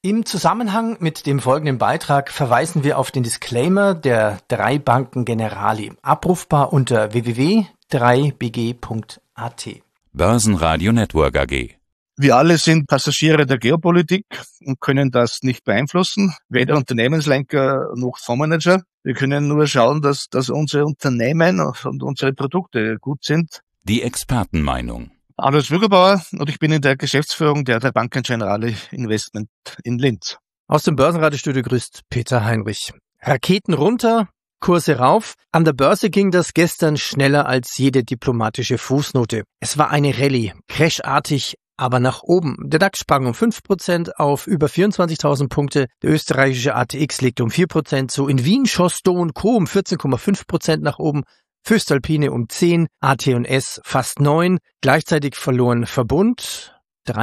Im Zusammenhang mit dem folgenden Beitrag verweisen wir auf den Disclaimer der 3 Banken Generali, abrufbar unter www.3bg.at. Börsenradio Network AG. Wir alle sind Passagiere der Geopolitik und können das nicht beeinflussen, weder Unternehmenslenker noch Fondsmanager. Wir können nur schauen, dass unsere Unternehmen und unsere Produkte gut sind. Die Expertenmeinung. Alois Wügerbauer und ich bin in der Geschäftsführung der Banca Generali Investment in Linz. Aus dem Börsenradiostudio grüßt Peter Heinrich. Raketen runter, Kurse rauf. An der Börse ging das gestern schneller als jede diplomatische Fußnote. Es war eine Rallye, crashartig, aber nach oben. Der DAX sprang um 5% auf über 24.000 Punkte. Der österreichische ATX legte um 4% zu. In Wien schoss Do & Co. um 14,5% nach oben. Föstalpine um 10, AT&S fast 9. Gleichzeitig verloren Verbund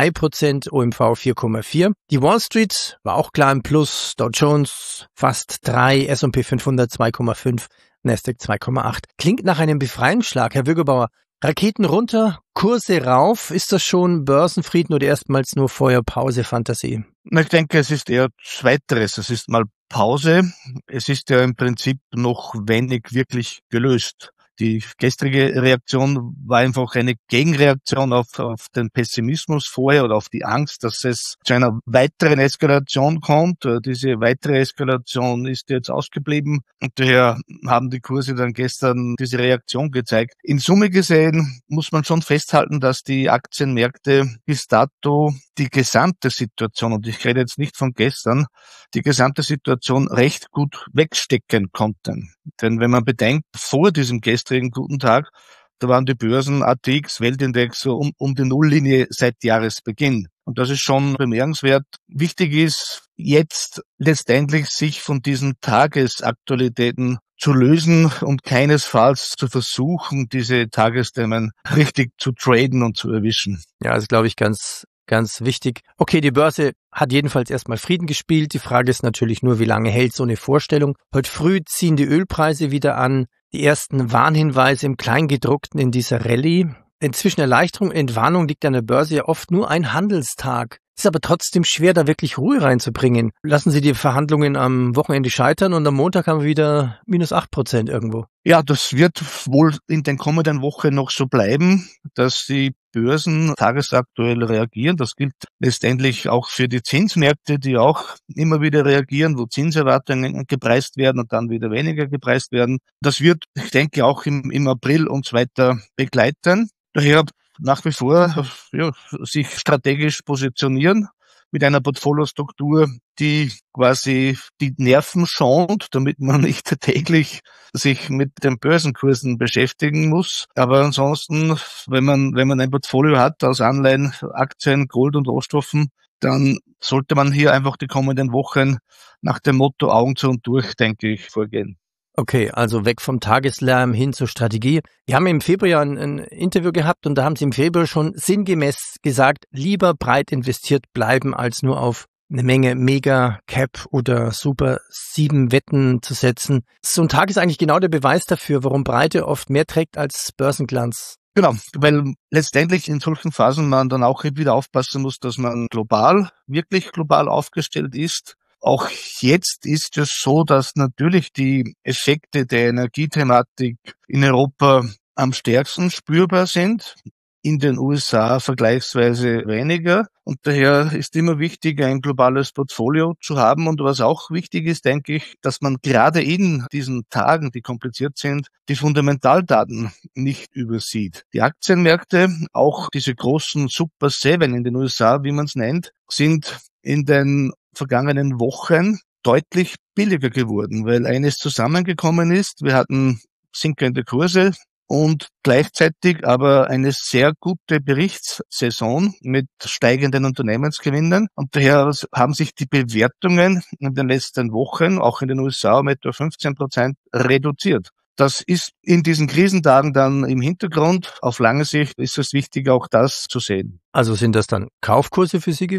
3%, OMV 4,4. Die Wall Street war auch klar im Plus. Dow Jones fast 3, S&P 500 2,5, Nasdaq 2,8. Klingt nach einem Befreiungsschlag, Herr Wügerbauer. Raketen runter, Kurse rauf. Ist das schon Börsenfrieden oder erstmals nur Feuerpause-Fantasie? Ich denke, es ist eher Zweiteres. Es ist mal Pause. Es ist ja im Prinzip noch wenig wirklich gelöst. Die gestrige Reaktion war einfach eine Gegenreaktion auf den Pessimismus vorher oder auf die Angst, dass es zu einer weiteren Eskalation kommt. Diese weitere Eskalation ist jetzt ausgeblieben und daher haben die Kurse dann gestern diese Reaktion gezeigt. In Summe gesehen muss man schon festhalten, dass die Aktienmärkte bis dato die gesamte Situation, und ich rede jetzt nicht von gestern, die gesamte Situation recht gut wegstecken konnten. Denn wenn man bedenkt, vor diesem gestrigen guten Tag, da waren die Börsen ATX, Weltindex so um die Nulllinie seit Jahresbeginn. Und das ist schon bemerkenswert. Wichtig ist jetzt letztendlich sich von diesen Tagesaktualitäten zu lösen und keinesfalls zu versuchen, diese Tagesthemen richtig zu traden und zu erwischen. Ja, das ist, glaube ich, ganz wichtig. Okay, die Börse hat jedenfalls erstmal Frieden gespielt. Die Frage ist natürlich nur, wie lange hält so eine Vorstellung. Heute früh ziehen die Ölpreise wieder an. Die ersten Warnhinweise im Kleingedruckten in dieser Rallye. Inzwischen Erleichterung und Entwarnung liegt an der Börse ja oft nur ein Handelstag. Es ist aber trotzdem schwer, da wirklich Ruhe reinzubringen. Lassen Sie die Verhandlungen am Wochenende scheitern und am Montag haben wir wieder minus 8% irgendwo. Ja, das wird wohl in den kommenden Wochen noch so bleiben, dass die Börsen tagesaktuell reagieren. Das gilt letztendlich auch für die Zinsmärkte, die auch immer wieder reagieren, wo Zinserwartungen gepreist werden und dann wieder weniger gepreist werden. Das wird, ich denke, auch im April uns weiter begleiten. Daher nach wie vor sich strategisch positionieren mit einer Portfoliostruktur, die quasi die Nerven schont, damit man nicht täglich sich mit den Börsenkursen beschäftigen muss. Aber ansonsten, wenn man ein Portfolio hat aus Anleihen, Aktien, Gold und Rohstoffen, dann sollte man hier einfach die kommenden Wochen nach dem Motto Augen zu und durch, denke ich, vorgehen. Okay, also weg vom Tageslärm hin zur Strategie. Wir haben im Februar ein Interview gehabt und da haben Sie im Februar schon sinngemäß gesagt, lieber breit investiert bleiben, als nur auf eine Menge Mega-Cap oder Super-7-Wetten zu setzen. So ein Tag ist eigentlich genau der Beweis dafür, warum Breite oft mehr trägt als Börsenglanz. Genau, weil letztendlich in solchen Phasen man dann auch wieder aufpassen muss, dass man wirklich global aufgestellt ist. Auch jetzt ist es so, dass natürlich die Effekte der Energiethematik in Europa am stärksten spürbar sind, in den USA vergleichsweise weniger. Und daher ist immer wichtig, ein globales Portfolio zu haben. Und was auch wichtig ist, denke ich, dass man gerade in diesen Tagen, die kompliziert sind, die Fundamentaldaten nicht übersieht. Die Aktienmärkte, auch diese großen Super 7 in den USA, wie man es nennt, sind in den vergangenen Wochen deutlich billiger geworden, weil eines zusammengekommen ist. Wir hatten sinkende Kurse und gleichzeitig aber eine sehr gute Berichtssaison mit steigenden Unternehmensgewinnen. Und daher haben sich die Bewertungen in den letzten Wochen, auch in den USA, um etwa 15% reduziert. Das ist in diesen Krisentagen dann im Hintergrund. Auf lange Sicht ist es wichtig, auch das zu sehen. Also sind das dann Kaufkurse für Sie gewesen?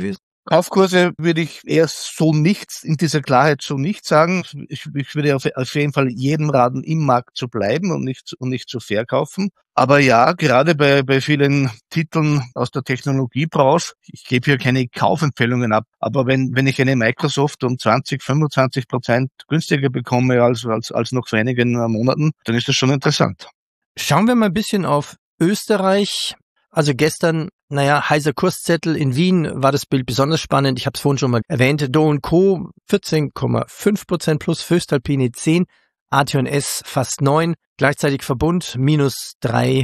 Kaufkurse würde ich eher so nichts, in dieser Klarheit so nicht sagen. Ich würde auf jeden Fall jedem raten, im Markt zu bleiben und nicht zu verkaufen. Aber ja, gerade bei vielen Titeln aus der Technologiebranche, ich gebe hier keine Kaufempfehlungen ab, aber wenn ich eine Microsoft um 20-25% günstiger bekomme als noch vor einigen Monaten, dann ist das schon interessant. Schauen wir mal ein bisschen auf Österreich. Also gestern, heißer Kurszettel in Wien war das Bild besonders spannend. Ich habe es vorhin schon mal erwähnt. Do & Co. 14,5% plus, Voestalpine 10%, AT&S fast 9%, gleichzeitig Verbund minus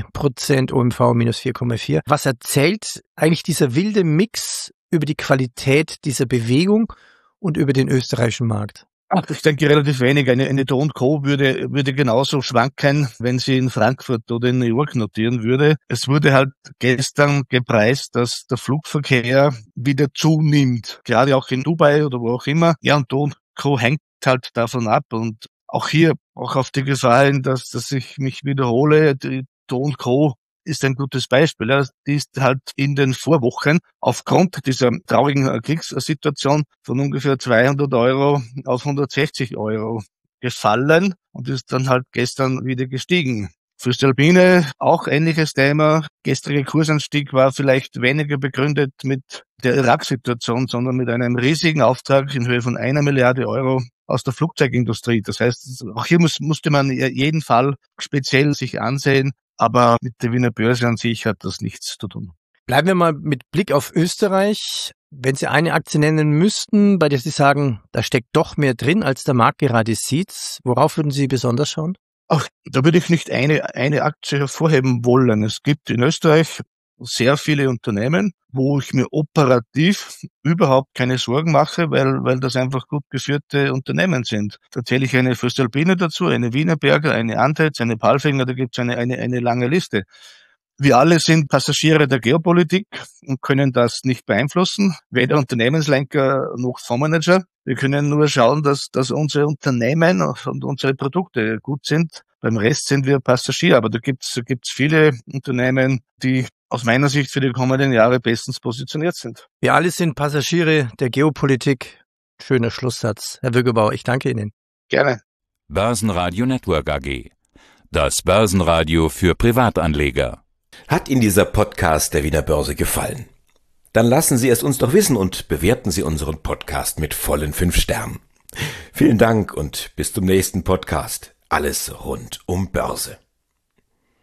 3%, OMV minus 4,4%. Was erzählt eigentlich dieser wilde Mix über die Qualität dieser Bewegung und über den österreichischen Markt? Ach, ich denke relativ wenig. Eine Do & Co. würde genauso schwanken, wenn sie in Frankfurt oder in New York notieren würde. Es wurde halt gestern gepreist, dass der Flugverkehr wieder zunimmt. Gerade auch in Dubai oder wo auch immer. Ja, und Do & Co. hängt halt davon ab. Und auch hier, auch auf die Gefahr hin, dass ich mich wiederhole, die Do & Co. ist ein gutes Beispiel. Ja. Die ist halt in den Vorwochen aufgrund dieser traurigen Kriegssituation von ungefähr 200 € auf 160 € gefallen und ist dann halt gestern wieder gestiegen. Voestalpine auch ähnliches Thema. Gestrige Kursanstieg war vielleicht weniger begründet mit der Irak-Situation, sondern mit einem riesigen Auftrag in Höhe von 1 Milliarde € aus der Flugzeugindustrie. Das heißt, auch hier musste man jeden Fall speziell sich ansehen. Aber mit der Wiener Börse an sich hat das nichts zu tun. Bleiben wir mal mit Blick auf Österreich. Wenn Sie eine Aktie nennen müssten, bei der Sie sagen, da steckt doch mehr drin, als der Markt gerade sieht, worauf würden Sie besonders schauen? Ach, da würde ich nicht eine Aktie hervorheben wollen. Es gibt in Österreich sehr viele Unternehmen, wo ich mir operativ überhaupt keine Sorgen mache, weil das einfach gut geführte Unternehmen sind. Da zähle ich eine Voestalpine dazu, eine Wienerberger, eine Andritz, eine Palfinger, da gibt es eine lange Liste. Wir alle sind Passagiere der Geopolitik und können das nicht beeinflussen, weder Unternehmenslenker noch Fondsmanager. Wir können nur schauen, dass unsere Unternehmen und unsere Produkte gut sind. Beim Rest sind wir Passagier, aber da gibt's viele Unternehmen, die aus meiner Sicht für die kommenden Jahre bestens positioniert sind. Wir alle sind Passagiere der Geopolitik. Schöner Schlusssatz. Herr Wögerbauer, ich danke Ihnen. Gerne. Börsenradio Network AG. Das Börsenradio für Privatanleger. Hat Ihnen dieser Podcast der Wiener Börse gefallen? Dann lassen Sie es uns doch wissen und bewerten Sie unseren Podcast mit vollen 5 Sternen. Vielen Dank und bis zum nächsten Podcast. Alles rund um Börse.